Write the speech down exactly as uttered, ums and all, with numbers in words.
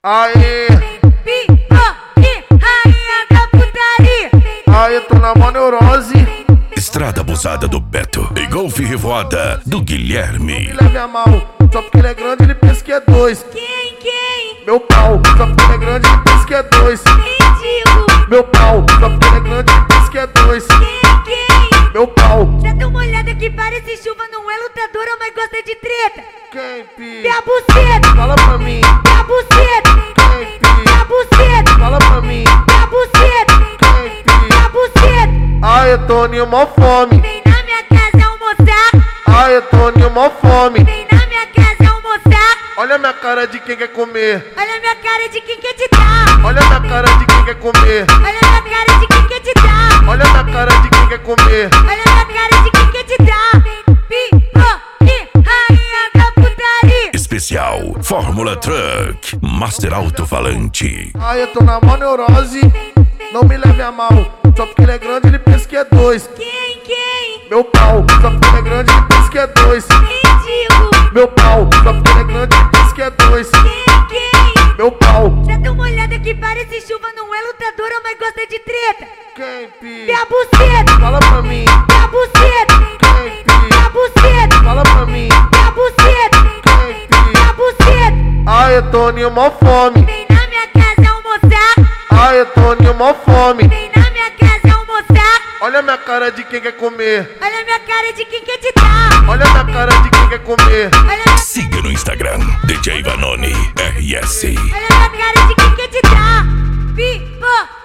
Aê, Pipoque, rainha da putaria. aê, tô na mó neurose. Estrada abusada do Beto e golfe revoada do Guilherme. Me leve a mal, só porque ele é grande ele pensa que é dois. Quem, quem? Meu pau, só porque ele é grande ele pensa que é dois. Mendigo. Meu pau, só porque ele é grande ele pensa que é dois. Quem, quem? Meu pau, Dá tão molhada que parece chuva, não é lutadora, mas gosta de treta. quem pi? Minha buceta, Fala pra mim, minha buceta, quem pi? minha buceta, Fala pra mim, minha buceta, quem pi? minha buceta. Aê, Toninho, mó fome. Vem na minha casa almoçar, Aê, Toninho, mó fome. vem na minha casa almoçar. Olha a minha cara de quem quer comer. Olha a minha cara de quem quer te dar. Olha a minha cara de quem quer comer. Olha a minha cara de quem quer te dar. Olha a minha cara de quem quer comer. Olha a minha cara de quem quer te dar. Pipoque, rainha da putaria. Especial Fórmula Truck Master Alto-Falante. Aê, tô na mó neurose. Não me leve a mal, só porque ele é grande ele pensa que é dois. Quem, quem? Meu pau, só porque ele é grande ele pensa que é dois. Mendigo. Meu pau, só porque ele é grande ele pensa que é dois. Quem, quem? Meu pau, Dá tão molhada que parece chuva, não é lutadora, mas gosta de treta. quem pi? Minha buceta, Fala pra mim, minha buceta, quem pi? minha buceta, Fala pra mim, minha buceta, quem pi? minha buceta. Aê, Toninho, mó fome. Vem na minha casa almoçar, Aê, Toninho, mó fome. vem na minha casa almoçar. Olha a minha cara de quem quer comer. Olha a minha cara de quem quer te dar. Olha a minha cara de quem quer comer. Olha a minha, Siga no Instagram D J Vanoni R S. olha a minha cara de quem quer te dar. Pipoque.